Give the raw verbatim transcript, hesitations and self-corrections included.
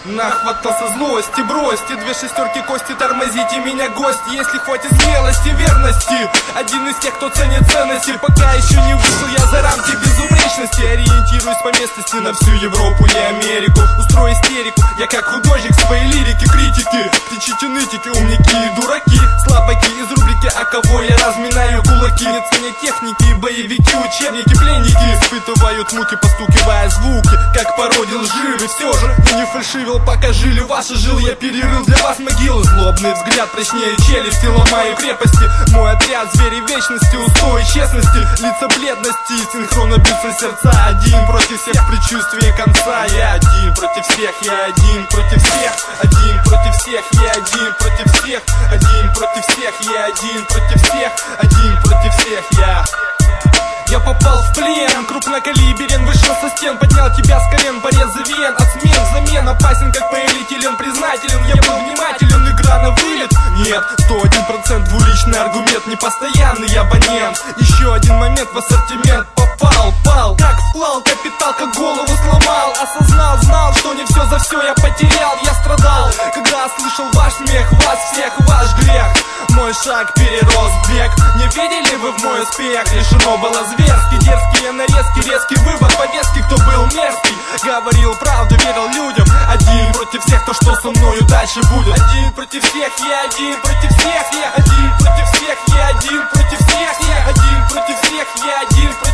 Нахватался злости, бросьте две шестерки кости, тормозите меня, гости, если хватит смелости, верности. Один из тех, кто ценит ценности, пока еще не вышел я за рамки безупречности. Ориентируюсь по местности на всю Европу и Америку. Устрою истерику, я как художник своей лирики, критики. Птичьи нытики, умники и дураки, слабаки из рубрики «А кого я разминаю кулаки». Не ценя техники и боевики, учебники, пленники испытывают муки, постукивая звуки, как породил лжи. И все же я не фальшивил, пока жили ваши жил, я перерыл для вас могилы. Злобный взгляд прочнее челюсти, ломаю крепости. Мой отряд звери вечности, устои честности, лица бледности, синхронно бьются сердца. Один против всех, предчувствие конца. Я один против всех, я один против всех. Один против всех, я один против всех. Один против всех, я один против всех. Один против всех, я Я попал в плен, крупнокалиберен, вышел со стен, поднял тебя с колен, борец за вен. От смен взамен опасен, как повелителен, признателен. Я был внимателен, игра на вылет. Нет, сто один процент двуличный аргумент, непостоянный абонент. Еще один момент в ассортимент попал, пал, как вклал капитал, как голову сломал. Осознал, знал, что не все за все я потерял. Я страдал, когда слышал ваш смех, вас всех, ваш грех. Мой шаг перерос в бег. Не видели вы в мой успех? Решено было зверски, дерзкие нарезки, резкий выбор повестки. Кто был мерзкий, говорил правду, верил людям. Один против всех, то что со мною дальше будет. Один против всех, я один против всех. Я один против всех, я один против всех. Я один против всех, я один против всех.